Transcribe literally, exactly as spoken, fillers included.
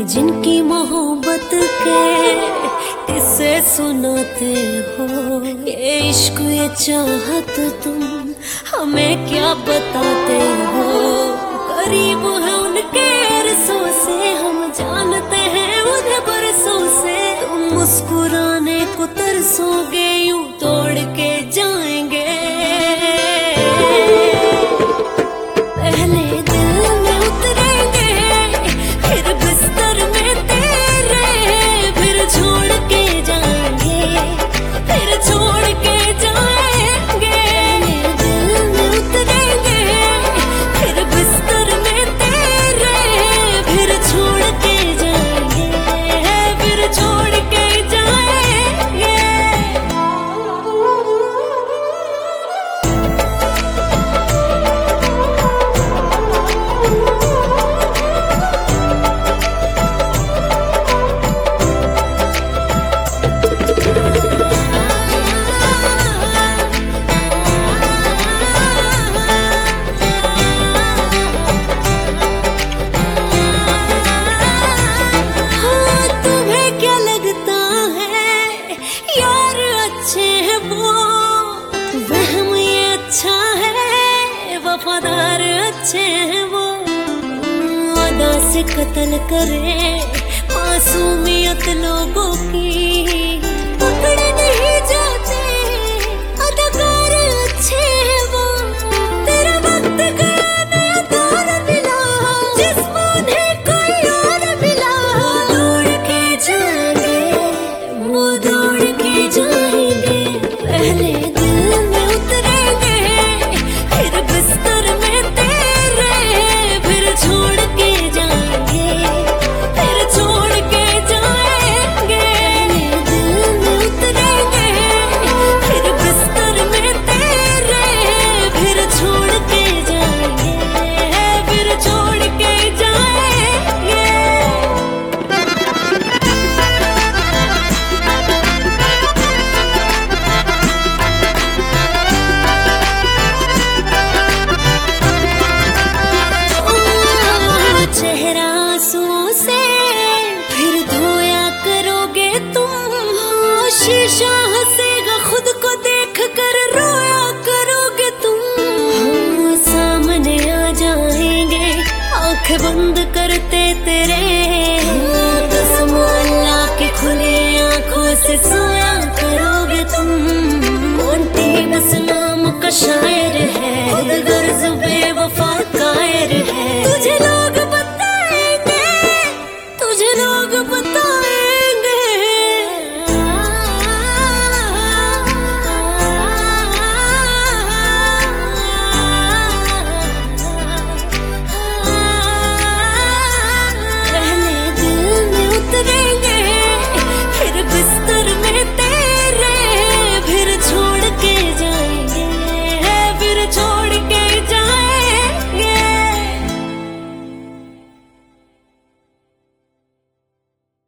जिनकी मोहब्बत के किस्से सुनाते हो, ये इश्क ये चाहत तुम हमें क्या बताते हो। करीब है उनके अरसों से, हम जानते हैं उन्हें बरसों से। तुम मुस्कुराने को तरसोगे, यूं तोड़ के जाएंगे। पहले दिल में उतरेंगे, फिर बिस्तर में तेरे, फिर छोड़ के जाएंगे, फिर छोड़ के जाएंगे। दिल में उतरेंगे, फिर बिस्तर में तेरे, फिर छोड़ के जाएंगे, फिर छोड़ के जाएंगे। वफादार अच्छे हैं वो, अदा से कत्ल करे मासूमियत लोगों की, पकड़े नहीं जाते अदाकार अच्छे हैं वो। तेरा वक्त गया नया दौर मिला, जिस्म उन्हें कोई और मिला। वो दौड़ के जाएंगे, वो दौड़ के जाएंगे। पहले दिल में उतरेंगे, फिर बिस्तर में तेरे, फिर छोड़ के जाएंगे, फिर छोड़ के जाएंगे। दिल में उतरेंगे, फिर बिस्तर में तेरे, फिर छोड़ के जाएंगे, फिर छोड़ के जाएंगे। चेहरा आंसुओं से फिर धोया करोगे तुम, शीशा हंसे